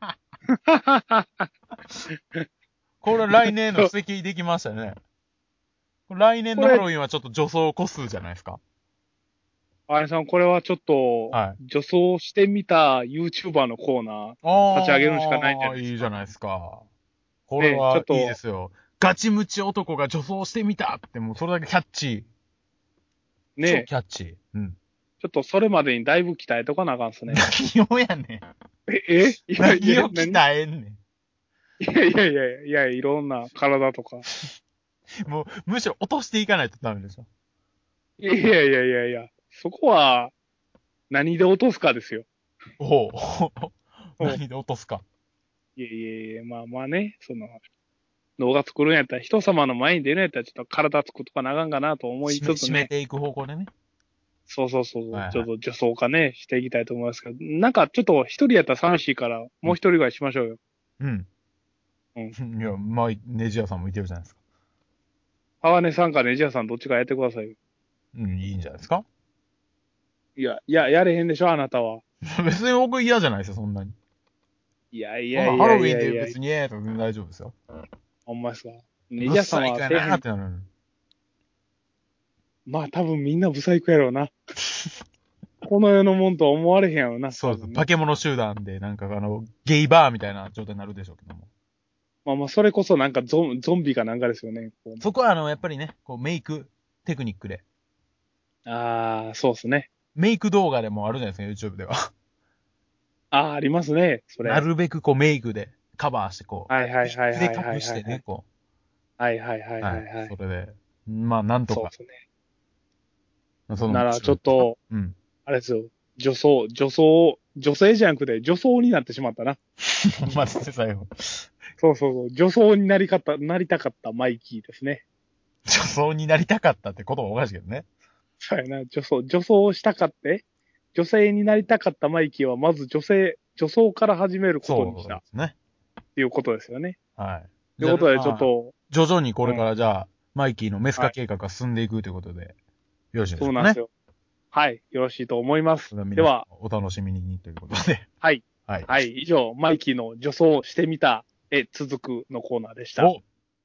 ね。これは来年の素敵できましたね。来年のハロウィンはちょっと女装個数じゃないですか。 あねさん、これはちょっと、はい、女装してみた YouTuber のコーナー、立ち上げるしかないんじゃないですか。 いいじゃないですか。これはいいですよ。ね、ガチムチ男が女装してみたって、もうそれだけキャッチー。ね超キャッチー。うん。 ちょっとそれまでにだいぶ鍛えとかなあかんっすね。 何をやねん。 え、えいやいや何を鍛えんねん。 いやいやいやいや、いろんな体とか。 もう、むしろ落としていかないとダメでしょ。 いやいやいやいやいや、そこは、何で落とすかですよ。 おう。何で落とすか。 いやいやいや、まあまあね、その、動画作るんやったら、人様の前に出るんやったら、ちょっと体作っとかなあかんかなと思いつつね。 締めていく方向でね。 そうそうそう。はいはい、ちょっと女装化ね、していきたいと思いますけど、なんかちょっと一人やったら寂しいから、もう一人ぐらいしましょうよ。 うん。うん。いや、まあ、ネジ屋さんもいてるじゃないですか。 ハネさんかネジ屋さんどっちかやってくださいよ。 うん、いいんじゃないですか。 いや、いや、やれへんでしょ、あなたは。 別に僕嫌じゃないですよ、そんなに。 いやいやいやいやいや。 ハロウィンで別にええとか全然大丈夫ですよ。 ほんまですか。ネジ屋さんはせえへん。ってなる。まあ多分みんなブサイクやろうな。この世のもんとは思われへんやろな。 そうです。化け物集団で、なんかあの、ゲイバーみたいな状態になるでしょうけども。 まあまあ、それこそなんかゾンゾンビかなんかですよね。 そこはあの、やっぱりね、こうメイクテクニックで。 ああ、そうですね。 メイク動画でもあるじゃないですか、YouTube では。 ああ、ありますね、それ。 なるべくこうメイクでカバーしてこう。 はいはいはいはいはい、はい。 で隠してね、こう。はいはいはいはい、はい。 それで、まあなんとか。 そうですね。そのならちょっと、うん。あれですよ。女装、女装、女性じゃなくて女装になってしまったな。 まずで最後。 そうそうそう。女装になりかった、なりたかったマイキーですね。 女装になりたかったってことはおかしいけどね。 そうやな。女装、女装したかって、女性になりたかったマイキーはまず女性、女装から始めることにした。そうですね。っていうことですよね。はい。ということでちょっと。 徐々にこれからじゃあ、うん、マイキーのメス化計画が進んでいくということで、はい、よろしいですかね。そうなんですよ。はい。よろしいと思います。では、 お楽しみにということで。 はい。はい。はい。以上、マイキーの女装してみたへ続くのコーナーでした。お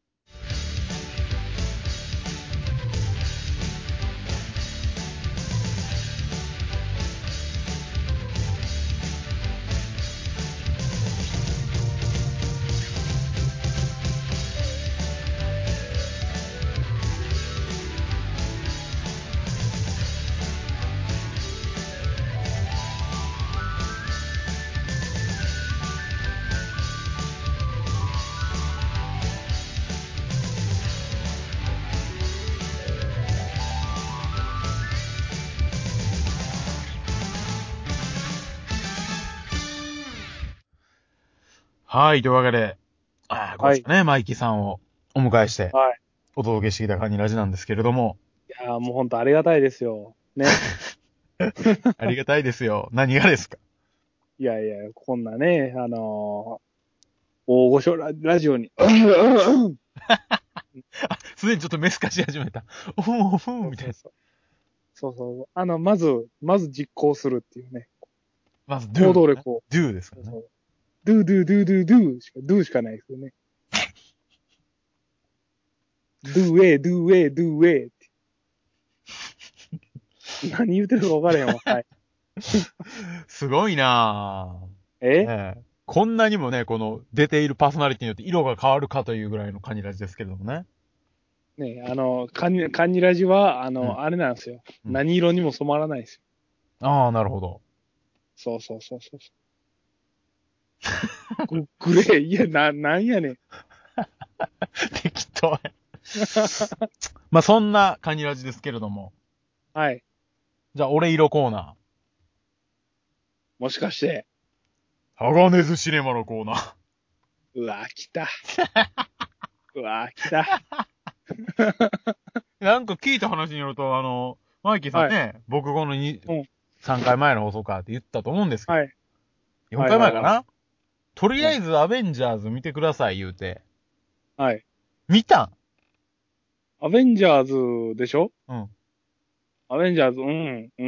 はい、というわけで、ああ、こうですかね、はい、マイキーさんをお迎えして、はい。お届けしてきたカニラジなんですけれども。 いやーもうほんとありがたいですよ。ね。 ありがたいですよ。何がですか？ いやいや、こんなね、あのー、大御所ララジオに。 すでにちょっとメス化し始めた。おふんおふんみたいな。 そうそうそう。あの、まず、まず実行するっていうね。 まず、 行動力を。 do ですからね。 そうそうドゥドゥドゥドゥドゥしか、ドゥしかないですよね。do it, do it, do it って。何言ってるか分からへんわ。はい。 すごいなぁ。え、 ねえこんなにもね、この出ているパーソナリティによって色が変わるかというぐらいのカニラジですけれどもね。 ねあの、カニ、カニラジは、あの、うん、あれなんですよ、うん。何色にも染まらないですよ。ああ、なるほど。 そうそうそうそう。ググレー、いや、な、なんやねん。 適当や。まあ、そんなカニラジですけれども。 はい。 じゃあ、俺色コーナー。 もしかして。 鋼寿シネマのコーナー。 うわ、来た。うわ、来た。 なんか聞いた話によると、あの、マイキーさんね、はい、僕このに、うん、さんかいまえの放送かって言ったと思うんですけど、はい、よんかいまえかな、はいはいはい、とりあえずアベンジャーズ見てください言うて。 はい。 見たん？ アベンジャーズでしょ？ うん。 アベンジャーズ、うん、うん、うん、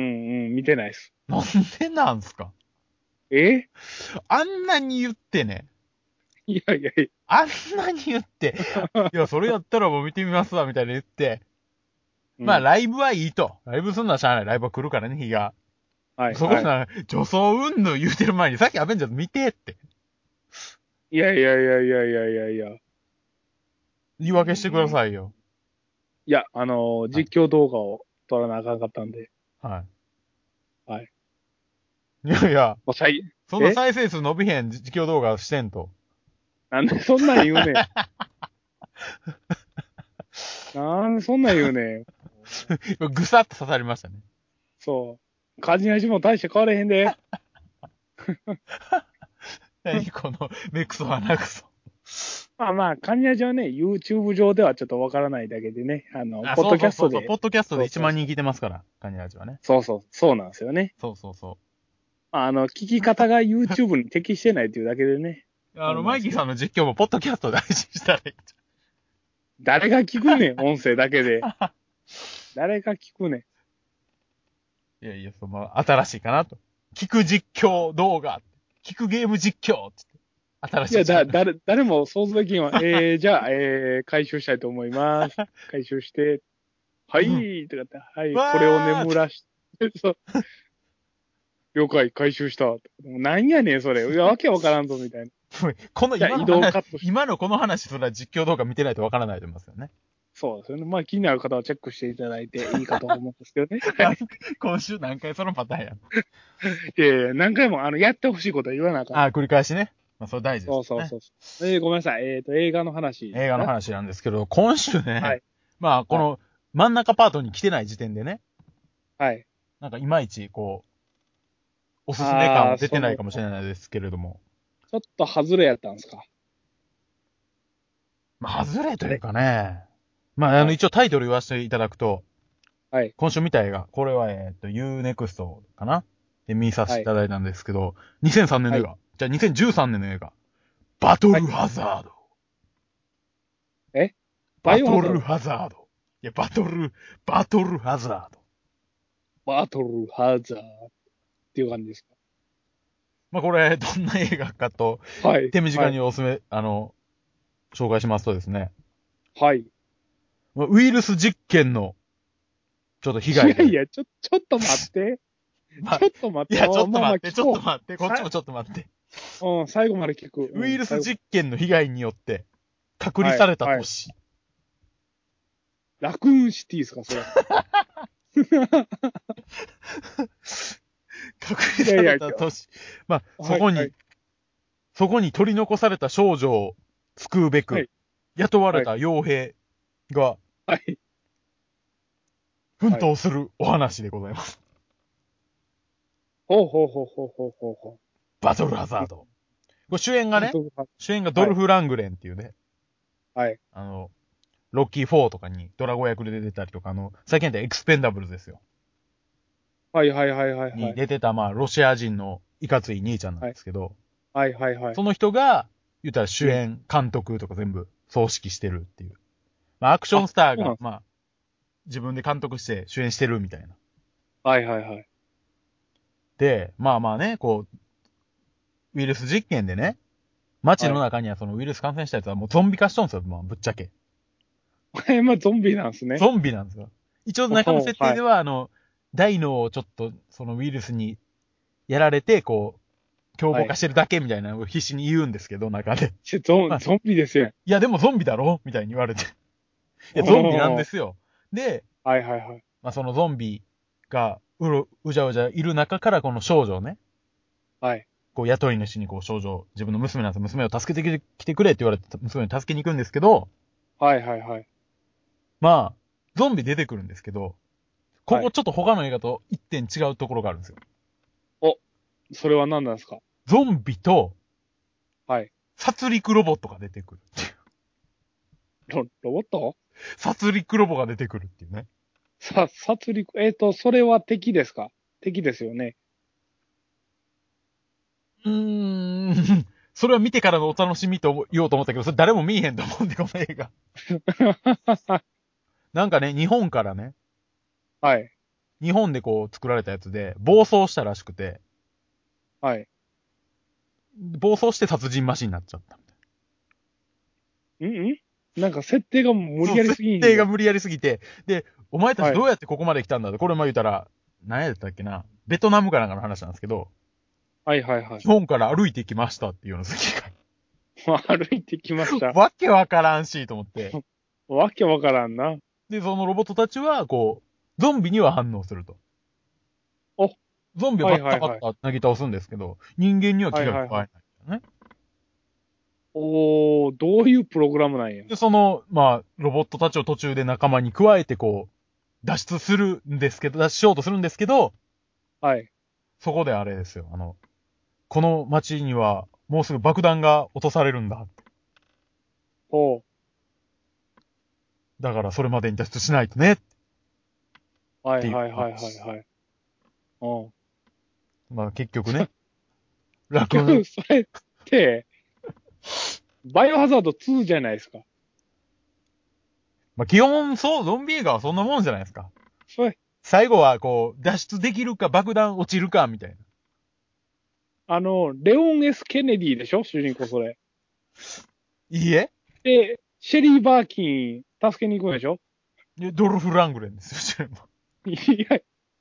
見てないっす。 なんでなんすか？ え？ あんなに言ってね。 いやいやいや。 あんなに言って、いや、それやったらもう見てみますわ、みたいな言って。うん、まあ、ライブはいいと。ライブすんのはしゃあない。ライブは来るからね、日が。はい。そこじゃ、はい、女装うんぬ言うてる前に、さっきアベンジャーズ見てって。 いやいやいやいやいやいやいや。 言い訳してくださいよ。 いや、あのー、実況動画を撮らなあかんかったんで。 はい。 はい。 いやいや、もうさいそんな再生数伸びへん実況動画してんと。 なんでそんなん言うねん。なんでそんなん言うねん。ぐさっと刺さりましたね。 そう。カジナジも大して変われへんで。 何この、目くそ鼻くそ。 まあまあ、カニナジはね、YouTube 上ではちょっとわからないだけでね、あの、あポッドキャストで。そうそうそう、 ポッドキャストでいちまんにん聞いてますから、カニナジはね。 そうそう、そうなんですよね。 そうそうそう。 あの、聞き方が YouTube に適してないというだけでね。 あの、マイキーさんの実況もポッドキャストで配信したらいい。 誰が聞くねん、音声だけで。誰が聞くねん。いやいや、その、新しいかなと。聞く実況動画。聞くゲーム実況って。新しい。いや、 だ、誰、誰も想像できんわ。えー、じゃあ、えー、回収したいと思います。回収して。はい、とかって、はい、これを眠らして、そう。了解、回収した。なんやねん、それ。いや、わけわからんぞ、みたいな。 この今の話、今のこの話すら実況動画見てないとわからないと思いますよね。 そうですよね。まあ気になる方はチェックしていただいていいかと思うんですけどね。 今週何回そのパターンやん。 いやいや、何回もあの、やってほしいことは言わなあかん。 ああ、繰り返しね。まあ、それ大事です、ね。 そうそうそう。えー、ごめんなさい。えっ、ー、と、映画の話。 映画の話なんですけど、今週ね、はい、まあ、この真ん中パートに来てない時点でね。はい。なんかいまいち、こう、おすすめ感は出てないかもしれないですけれども。 ちょっと外れやったんですか？ まあ、外れというかね。まあ、あの、一応タイトル言わせていただくと、はい。今週見た映画、これは、えっと、ユーネクスト かなで見させていただいたんですけど、はい、にせんさんねんの映画、はい、じゃあにせんじゅうさんねんの映画、バトルハザード。はい、えバトルハザード。いや、バトル、バトルハザード。 バトルハザードっていう感じですか？ まあ、これ、どんな映画かと、はい。手短におすすめ、はい、あの、紹介しますとですね。はい。ウイルス実験の、ちょっと被害で。 いやいや、ちょ、ちょっと待って。まあ、ちょっと待って。 いや、ちょっと待って、ちょっと待って、こっちもちょっと待って。 うん、最後まで聞く。 ウイルス実験の被害によって、隔離された都市。はいはい、ラクーンシティですか、それ。 隔離された都市。まあ、そこに、はいはい、そこに取り残された少女を救うべく、はい、雇われた傭兵が、はい。奮闘するお話でございます。 ほうほうほうほうほうほうほう。 バトルハザード。これ主演がね、主演がドルフ・ラングレンっていうね。はい。あの、ロッキーフォーとかにドラゴ役で出てたりとか、あの、最近でエクスペンダブルズですよ。 はいはいはいはい、はい。 に出てた、まあ、ロシア人のいかつい兄ちゃんなんですけど。 はい、はい、はいはい。 その人が、言ったら主演、監督とか全部、総指揮してるっていう。まあ、アクションスターが、まあ、自分で監督して主演してるみたいな。 はいはいはい。 で、まあまあね、こう、ウイルス実験でね、街の中にはそのウイルス感染したやつはもうゾンビ化しとんですよ、まあ、ぶっちゃけ。 え、まあゾンビなんですね。 ゾンビなんですよ。一応中の設定では、はい、あの、大脳をちょっと、そのウイルスにやられて、こう、凶暴化してるだけみたいなのを必死に言うんですけど、中で。 ゾン、ゾンビですよ。 いや、でもゾンビだろみたいに言われて。いや、ゾンビなんですよ。で、 はいはいはい。 まあそのゾンビがうろ、うじゃうじゃいる中からこの少女をね。はい。こう雇い主にこう少女、自分の娘なんです。娘を助けてきてくれって言われて、娘に助けに行くんですけど。 はいはいはい。 まあ、ゾンビ出てくるんですけど、ここちょっと他の映画と一点違うところがあるんですよ。 はい、お、それは何なんですか？ ゾンビと、 はい。 殺戮ロボットが出てくるっていう。 ロ、ロボット？ 殺戮ロボが出てくるっていうね。 さ、殺戮、えっ、ー、と、それは敵ですか？敵ですよね。 うーん。それは見てからのお楽しみと言おうと思ったけど、それ誰も見えへんと思うんで、この映画。なんかね、日本からね。 はい。 日本でこう作られたやつで、暴走したらしくて。 はい。 暴走して殺人マシンになっちゃった。 んんなんか設定が無理そう、 やりすぎん設定が無理やりすぎて。で、お前たちはい。 どうやってここまで来たんだと。これも言うたら、何やったっけな。ベトナムかなんかの話なんですけど、 はいはいはい。 日本から歩いてきましたっていうの次が。 歩いてきました。 わけわからんしと思って。 わけわからんな。 で、そのロボットたちは、こう、ゾンビには反応すると。 お、 ゾンビははバッタバッいはいはい。 タ投げ倒すんですけど、人間には気はいが加えないはいはい。 んだよね。 おー、どういうプログラムなんや。 で、その、まあ、ロボットたちを途中で仲間に加えて、こう、脱出するんですけど、脱出しようとするんですけど、 はい。 そこであれですよ。あの、この街には、もうすぐ爆弾が落とされるんだ。 おー。 だからそれまでに脱出しないとね。っはいていうはいはいはい話。 はい。うん。 まあ結局ね、 結楽園、 局、それって、バイオハザードツーじゃないですか。 まあ基本、そう、ゾンビ映画はそんなもんじゃないですか。 それ、 最後はこう、脱出できるか爆弾落ちるか、みたいな。 あの、レオン・エス・ケネディでしょ主人公それ。 いいえで、シェリー・バーキン、助けに行くんでしょドルフ・ラングレンですよ、 いや、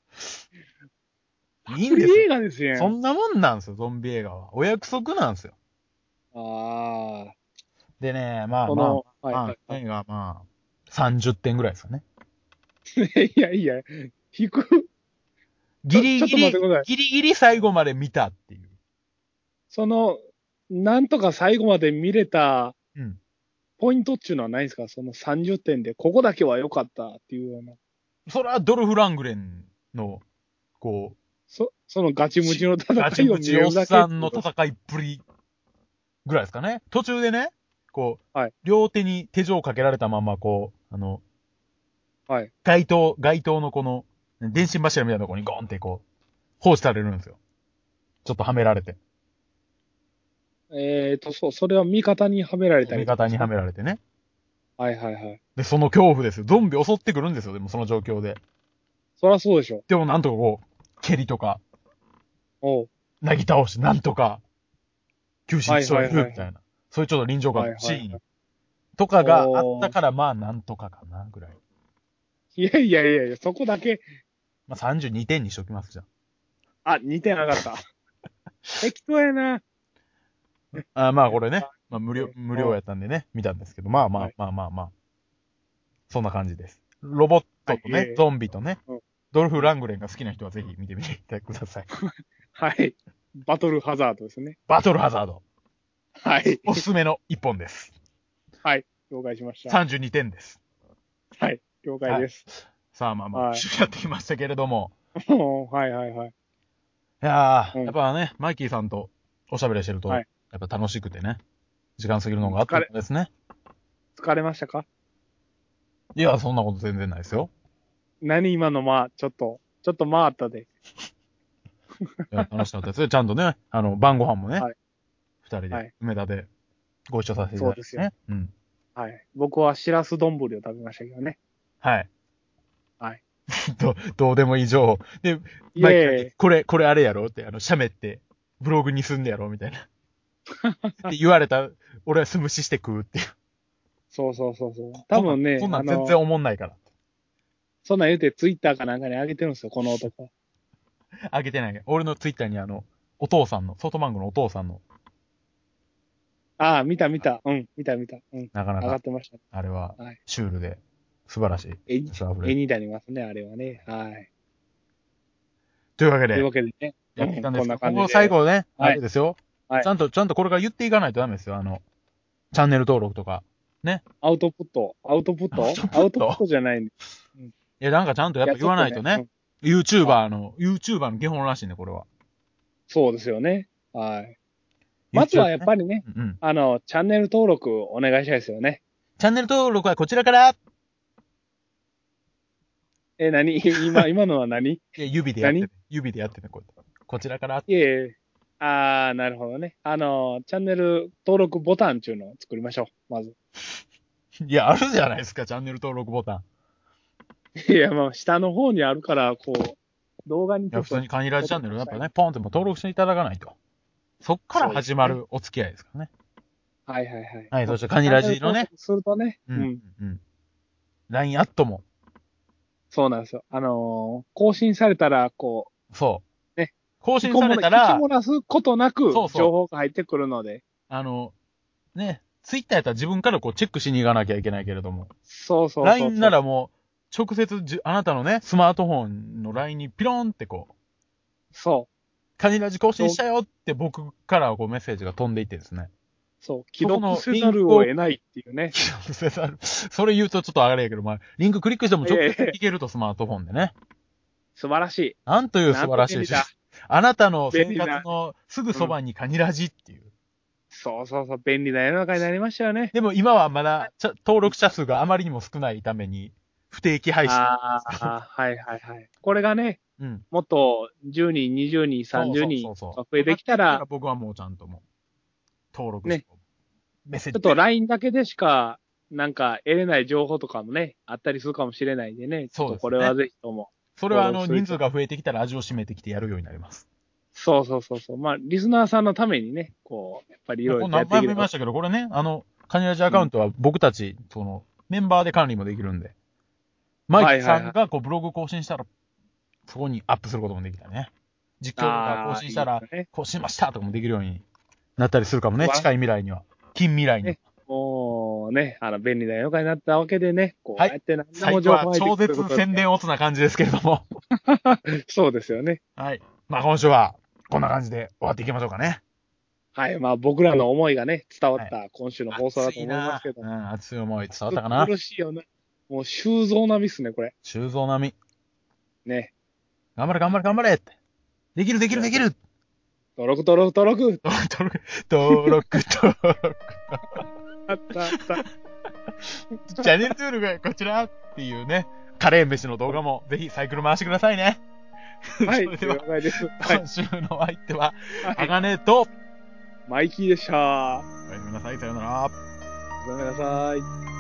いいんですよ。 パクリ映画ですやん。 そんなもんなんですよ、ゾンビ映画は。お約束なんですよ。 ああ、 でね、まあまあ、 その、はいまあ、 はいはい。 映画まあ、さんじゅってんぐらいですかね。 いやいや、引く。ちギょ、ちょっリギリ、 と待ってください。 ギリギリ最後まで見たっていう。 その、なんとか最後まで見れたうん。 ポイントっていうのはないですか？そのさんじゅってんで、ここだけは良かったっていうような。 それはドルフ・ラングレンの、こう、 そ、そのガチムチのガチ戦いを見ムチおっれるだけっさんのてこと。 戦いっぷりぐらいですかね。途中でね、こう、 はい。 両手に手錠をかけられたまま、こう、あの、 はい。 街灯、街灯のこの、電信柱みたいなところにゴーンってこう、放置されるんですよ。ちょっとはめられて。 えーと、そう、それは味方にはめられたり味方にはとかですか？ められてね。 はいはいはい。 で、その恐怖ですよ。ゾンビ襲ってくるんですよ。でもその状況で。 そりゃそうでしょ。 でもなんとかこう、蹴りとか、 おう。 なぎ倒して、なんとか、救出はいしとはいはいはい。 るみたいな。そういうちょっと臨場感はいのシーンはいはい。 とかがあったおー。 から、まあなんとかかな、ぐらい。 いやいやいやいや、そこだけ、 まあさんじゅうにてんにしときます、じゃあ、にてん上がった。適当やな。 あ。あまあこれね、 あまあ無料、 え無料おやったんでね、見たんですけど、まあまはい。 あまあまあまあ、そんな感じです。ロボッはい。 トとね、 えゾンビとね、 ーうんドルフ・うんラングレンが好きな人はぜひ見てみてください。 はい。バトルハザードですね。 バトルハザード。 はい。 おすすめの一本です。 はい。了解しました。 さんじゅうにてんです。 はい。了解はい。 です。 さあまあまあ、 はい。 一緒にやってきましたけれども。 はいはいはい。 いやー、やっうん。 ぱね、マイキーさんとおしゃべりしてると、 はい。 やっぱ楽しくてね、時間過ぎるうんのがあっという疲れ、 間ですね。 疲れましたか？ いや、そんなこと全然ないですよ。 何今のまあ、ちょっと、ちょっと回ったで。 いや、楽しかったですよ。ちゃんとね、あの、晩ご飯もね、 はい。 二人で、 はい。 梅田でご一緒させていたそうですよ。 だいてね。うん。 はい。僕はしらす丼を食べましたけどね。 はい。 はい。 ど、どうでもいい情報。で、 いマイキーさんに、 えいえ。 これ、これあれやろって、あの、写メって、ブログにすんねやろみたいな。って言われた、俺は酢蒸しして食うっていう。 そうそうそうそう。多分ね、 そんなん、そんなあの、 ん全然思んないから。 そんなん言うてツイッターかなんかに上げてるんですよ、この男。 あげてない。俺のツイッターにあの、お父さんの、ソフトバンクのお父さんの、 ああ、見た見た。うん、見た見た。うん。 なかなか、 上がってました。 あれは、 はい。 シュールで、素晴らしい。 絵に、 溢れる。 絵になりますね、あれはね。はい。 というわけというで、 わけでね。うん、 やってきたんでこんなすけど、ここ感じで。 最後ね、あはい。 れですよ。 はい。 ちゃんと、ちゃんとこれから言っていかないとダメですよ。あの、チャンネル登録とか。ね。 アウトプット。アウトプッアウトトプットアウトプットじゃないんで。うん。いいや、なんかちゃんとやっぱや、 言ちょっとね。うわないとね。 ん。はい。 YouTuber の、YouTuber の基本らしいね、これは。 そうですよね。はい。まず YouTube はやっね。 ぱりね、 うんうん。 あの、チャンネル登録お願いしたいですよね。 チャンネル登録はこちらからえ、何今、今のは何いや、指でやってね。指でやってね、こうやって。こちらから。 いえ、あー、なるほどね。あの、チャンネル登録ボタンっていうのを作りましょう、まず。 いや、あるじゃないですか、チャンネル登録ボタン。 いや、まあ、下の方にあるから、こう、動画にいや、普通にカニラジチャンネル、やっぱね、ポンっても登録していただかないと。そっから始まるお付き合いですからね。 はいはいはい。 はい、そしてカニラジのね。 するとね、 うん。うん。ライン アットも。 そうなんですよ。あのー、更新されたら、こう。そう。 ね。 更新されたら、 聞き漏らすことなく、 そうそう情報が入ってくるので。 あの、ね、ツイッターやったら自分からこうチェックしに行かなきゃいけないけれども。 そうそうそうそう。 ライン ならもう、直接じ、あなたのね、スマートフォンの ライン にピローンってこう。 そう。 カニラジ更新したよって僕からこうメッセージが飛んでいってですね。 そう。既読せざるを得ないっていうね。 既読せざる。それ言うとちょっとあれやけど、まあ、リンククリックしても直接聞けるとスマートフォンでね。 素晴らしい。 なんという素晴らしいし。あなたの生活のすぐそばにカニラジっていう。 そうそうそう、便利な世の中になりましたよね。 でも今はまだ登録者数があまりにも少ないために、不定期配信。 ああ、はいはいはい。これがね、 うん、 もっとじゅうにん、にじゅうにん、さんじゅうにん増えてきたら、 僕はもうちゃんともう登録して、 ね、メッセージ。ちょっと ライン だけでしか、なんか得れない情報とかもね、あったりするかもしれないんでね、ちょっとこれはぜひとも。 それはあの人数が増えてきたら味を占めてきてやるようになります。 そうそうそうそう。まあ、リスナーさんのためにね、こう、やっぱりいろいろやっていけ何回も見ましたけど、これね、あの、カニラジアカウントは僕たち、その、メンバーで管理もできるんで、マイクさんがこうブログ更新したら、そこにアップすることもできたね。実況が更新したら、更新しましたとかもできるようになったりするかもね、近い未来には。近未来には。 ね、もうね、あの、便利な世の中になったわけでね、こうやって何でも情報入ってくる。最後は超絶宣伝オツな感じですけれども。 そうですよね。 はい。まあ今週は、こんな感じで終わっていきましょうかね。 はい。まあ僕らの思いがね、伝わった今週の放送だと思いますけど。 はい、うん、熱い思い伝わったかな。 苦しいよな。もう修造並みっすね、これ。 修造並み。 ね。 頑張れ頑張れ頑張れって。できるできるできる。 登録登録登録登録登録登録。 あったあった。 チャンネル登録がこちらっていうね、カレー飯の動画もぜひサイクル回してくださいね。 はい。それでは、了解です。 今週の相手は、あがねと、 マイキーでした。 おやすみなさい、さよなら。 おやすみなさい。